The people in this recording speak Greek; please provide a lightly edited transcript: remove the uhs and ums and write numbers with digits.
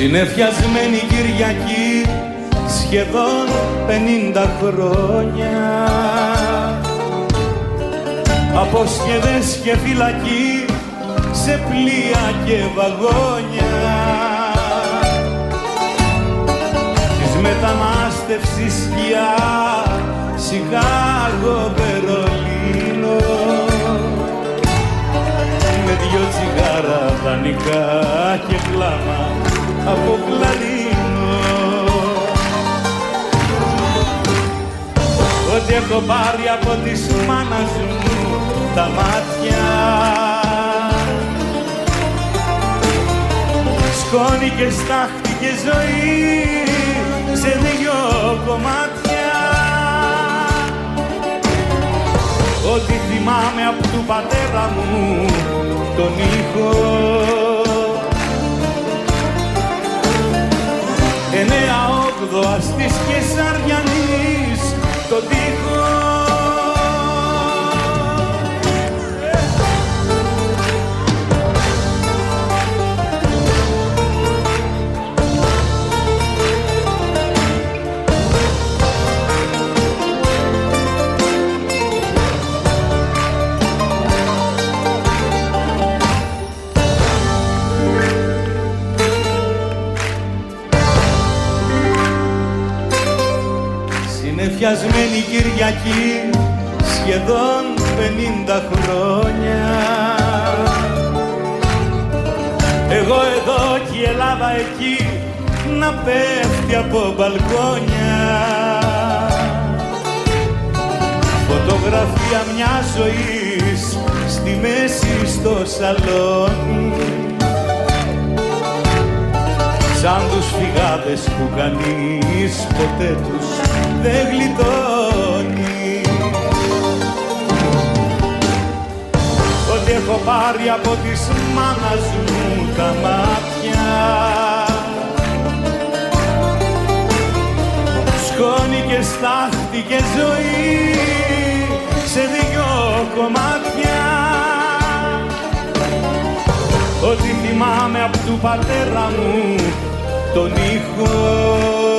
Συνεφιασμένη Κυριακή σχεδόν 50 χρόνια, αποσχεδές και φυλακή σε πλοία και βαγόνια της μετανάστευσης σκιά, Σικάγο, Βερολίνο, με δυο τσιγάρα δανεικά και κλάμα από κλαρίνο. Ότι έχω πάρει από της μάνας μου τα μάτια, σκόνη και στάχτη και ζωή σε δυο κομμάτια. Ό,τι θυμάμαι από του πατέρα μου τον ήχο, 9/8 της Κεσαριανής τον τοίχο. Συνεφιασμένη Κυριακή σχεδόν 50 χρόνια, εγώ εδώ και η Ελλάδα εκεί να πέφτει από μπαλκόνια. Φωτογραφία μιας ζωής στη μέση στο σαλόνι, σαν τους φυγάδες που κανείς ποτέ τους δεν γλιτώνει. Ότι έχω πάρει από της μάνας μου τα μάτια, σκόνη και στάχτη και ζωή σε δυο κομμάτια. Ότι θυμάμαι από του πατέρα μου τον ήχο,